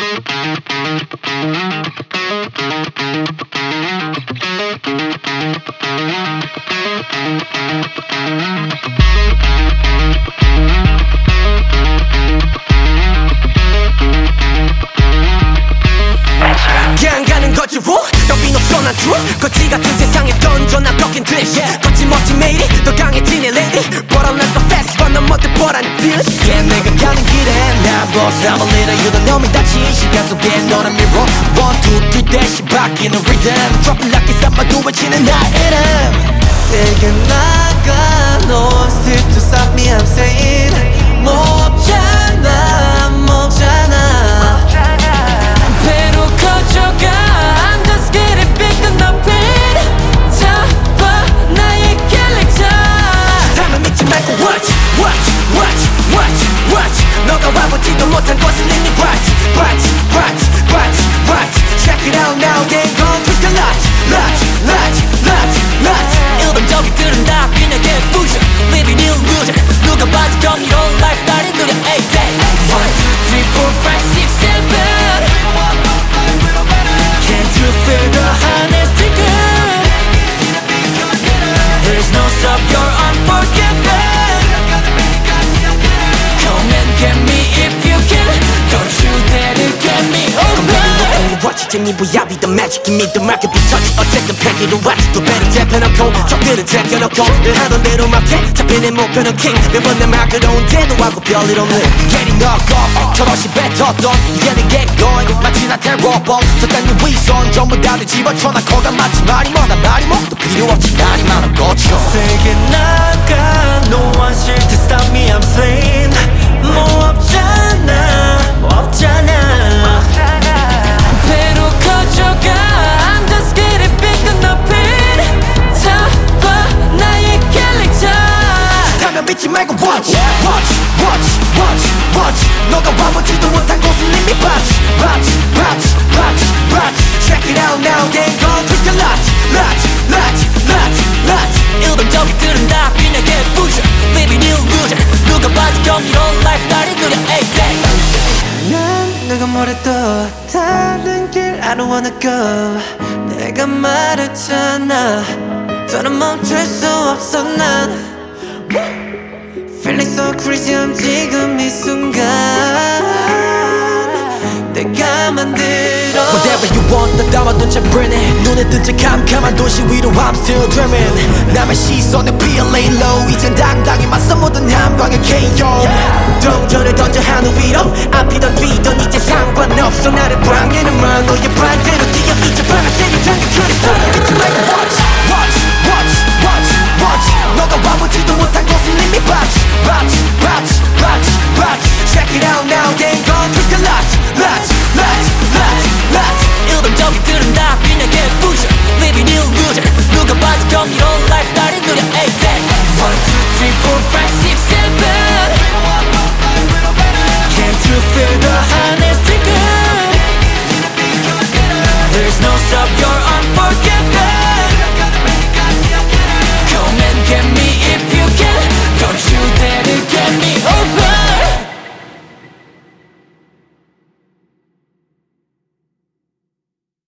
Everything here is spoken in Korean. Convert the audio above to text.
그냥 가는 거지 여긴 없어 난 true 거지 같은 세상에 던져 난 꺾인 듯 거침없이 매일이 더 강해지네 lady But I'm like a fast but 넌 멋들 뻔한 bitch Yeah 내가 가는 길에 난 boss I'm a leader You don't know me 다친 시간 속에 너는 mirror 1, 2, 3 대시 바뀌는 rhythm Drop it like it's up my do 외치는 나의 이름 세게 나가 No one still to stop me I'm saying 뭐 없잖아 뭐 없잖아 배로 커져가 I'm just getting bigger 높이 잡아 나의 캘릭터 다음에 믿지 말고 watch watch watch watch watch 너가 와보지도 못한 곳을 이미 watch watch watch watch watch Check it out now then go twist the latch latch latch latch latch 일반적이들은 다 그냥 개부셔 Living illusion 누가 봐도 경이로운 라이프스타일이 느려 8 day 1, 2, 3, 4, 5, 6, 7 Can't you feel the honesty good There's no stop you're unforgiven Come and get me if you can Don't you dare to get me over watch 재미보야 be the magic give me the market be touch 어쨌든 패기로 watch 또 배를 재펴놓고 적들을 제껴놓고 늘 하던 대로 막해 잡힌 내 목표는 king 매번 내 막으로 온 태도하고 별일 없는 Getting knocked off 저럿이 뱉었던 이제는 get going 마치 나 terrorball 저딴 네 위선 전부 다들 집어쳐놔 거가 마치 말이 뭐나 말이 뭐또 필요 없지 말이 많아 고쳐 세게 나가 No one still to stop me I'm saying 뭐 없잖아 뭐 없잖아 배로 커져가 I'm just getting bigger 높이 잡아 나의 캘릭터 가면 믿지 말고 watch watch watch watch watch 너가 와보지도 못한 곳을 이미 watch watch watch watch watch Check it out now then go twist the latch latch latch latch latch 일반적이들은 다 그냥 개부셔 Living illusion 누가 봐도 경이로운 라이프스타일이 느려 8 day 난 누가 뭐래도 다른 길 I don't wanna go 내가 말했잖아 더는 멈출 수 없어 난 Feeling so crazy I'm 지금 이 순간 내가 만들어 Whatever you want 나 담아둔 채 burning 눈에 뜬 채 캄캄한 도시 위로 I'm still dreaming 남의 시선에 피어 lay low 이젠 당당히 맞서 모든 한방에 KO 동전을 던져 하늘 위로 앞이던 뒤던